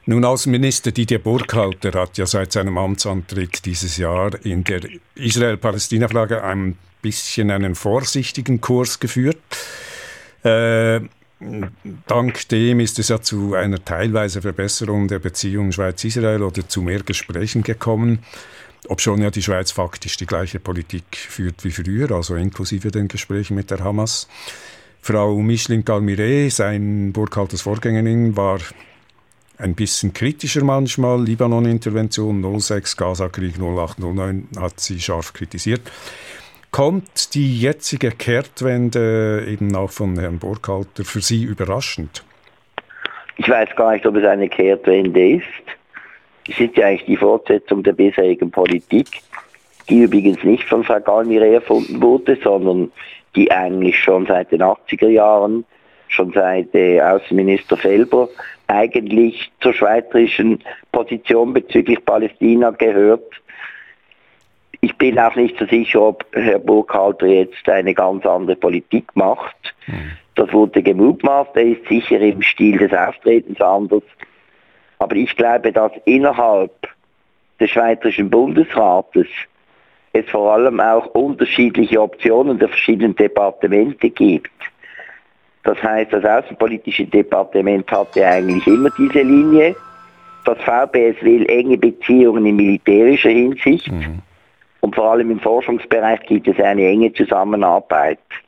Nun, Außenminister Didier Burkhalter hat ja seit seinem Amtsantritt dieses Jahr in der Israel-Palästina-Frage ein bisschen einen vorsichtigen Kurs geführt. Dank dem ist es ja zu einer teilweise Verbesserung der Beziehungen Schweiz-Israel oder zu mehr Gesprächen gekommen, obschon ja die Schweiz faktisch die gleiche Politik führt wie früher, also inklusive den Gesprächen mit der Hamas. Frau Micheline-Galmire, sein Burkhalters Vorgängerin, war ein bisschen kritischer manchmal. Libanon-Intervention 06, Gaza-Krieg 08-09 hat sie scharf kritisiert. Kommt die jetzige Kehrtwende eben auch von Herrn Burkhalter für Sie überraschend? Ich weiß gar nicht, ob es eine Kehrtwende ist. Es ist ja eigentlich die Fortsetzung der bisherigen Politik, die übrigens nicht von Frau Galmire erfunden wurde, sondern die eigentlich schon seit den 80er Jahren, schon seit Außenminister Felber, eigentlich zur schweizerischen Position bezüglich Palästina gehört. Ich bin auch nicht so sicher, ob Herr Burkhalter jetzt eine ganz andere Politik macht. Das wurde gemutmaßt, er ist sicher im Stil des Auftretens anders. Aber ich glaube, dass innerhalb des Schweizerischen Bundesrates es vor allem auch unterschiedliche Optionen der verschiedenen Departemente gibt. Das heißt, das Außenpolitische Departement hatte eigentlich immer diese Linie. Das VBS will enge Beziehungen in militärischer Hinsicht. Und vor allem im Forschungsbereich gibt es eine enge Zusammenarbeit.